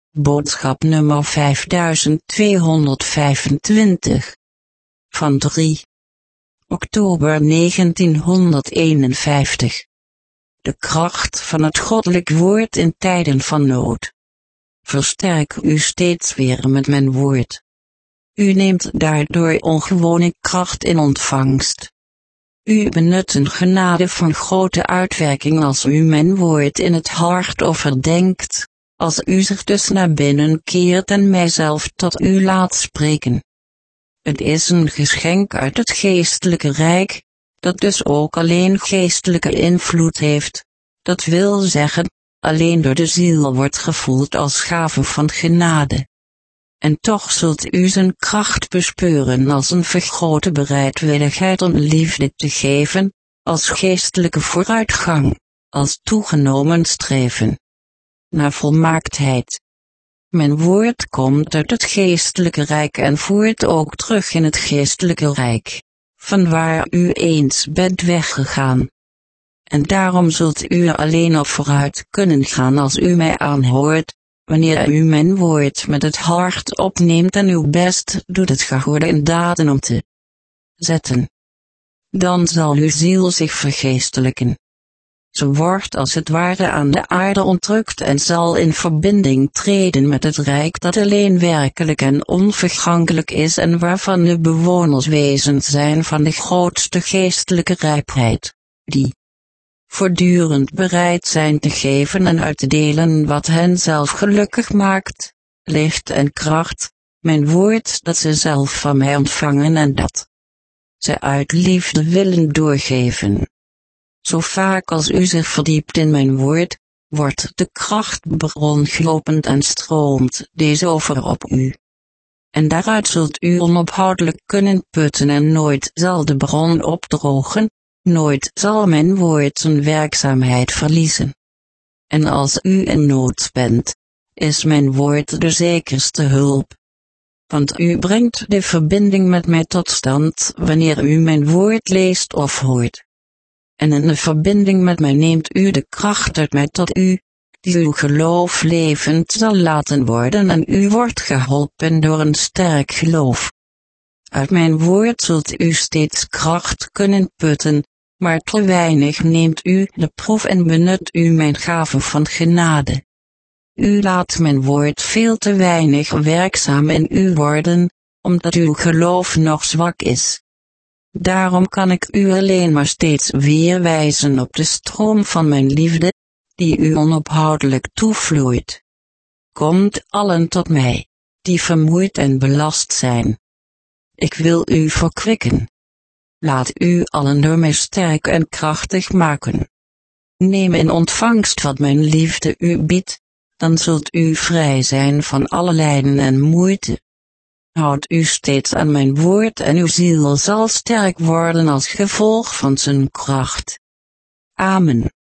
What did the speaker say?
Boodschap nummer 5225. Van 3 oktober 1951. De kracht van het goddelijk woord in tijden van nood. Versterk u steeds weer met mijn woord. U neemt daardoor ongewone kracht in ontvangst. U benut een genade van grote uitwerking als u mijn woord in het hart overdenkt, als u zich dus naar binnen keert en mijzelf tot u laat spreken. Het is een geschenk uit het geestelijke rijk, dat dus ook alleen geestelijke invloed heeft, dat wil zeggen, alleen door de ziel wordt gevoeld als gave van genade. En toch zult u zijn kracht bespeuren als een vergrote bereidwilligheid om liefde te geven, als geestelijke vooruitgang, als toegenomen streven naar volmaaktheid. Mijn woord komt uit het geestelijke rijk en voert ook terug in het geestelijke rijk, vanwaar u eens bent weggegaan. En daarom zult u alleen op vooruit kunnen gaan als u mij aanhoort, wanneer u mijn woord met het hart opneemt en uw best doet het gehoorde in daden om te zetten. Dan zal uw ziel zich vergeestelijken. Ze wordt als het ware aan de aarde ontrukt en zal in verbinding treden met het rijk dat alleen werkelijk en onvergankelijk is en waarvan de bewoners wezens zijn van de grootste geestelijke rijpheid, die voortdurend bereid zijn te geven en uit te delen wat hen zelf gelukkig maakt, licht en kracht, mijn woord dat ze zelf van mij ontvangen en dat ze uit liefde willen doorgeven. Zo vaak als u zich verdiept in mijn woord, wordt de krachtbron geopend en stroomt deze over op u. En daaruit zult u onophoudelijk kunnen putten en nooit zal de bron opdrogen, nooit zal mijn woord zijn werkzaamheid verliezen. En als u in nood bent, is mijn woord de zekerste hulp. Want u brengt de verbinding met mij tot stand wanneer u mijn woord leest of hoort. En in de verbinding met mij neemt u de kracht uit mij tot u, die uw geloof levend zal laten worden en u wordt geholpen door een sterk geloof. Uit mijn woord zult u steeds kracht kunnen putten, maar te weinig neemt u de proef en benut u mijn gave van genade. U laat mijn woord veel te weinig werkzaam in u worden, omdat uw geloof nog zwak is. Daarom kan ik u alleen maar steeds weer wijzen op de stroom van mijn liefde, die u onophoudelijk toevloeit. Komt allen tot mij, die vermoeid en belast zijn. Ik wil u verkwikken. Laat u allen door mij sterk en krachtig maken. Neem in ontvangst wat mijn liefde u biedt, dan zult u vrij zijn van alle lijden en moeite. Houd u steeds aan mijn woord en uw ziel zal sterk worden als gevolg van zijn kracht. Amen.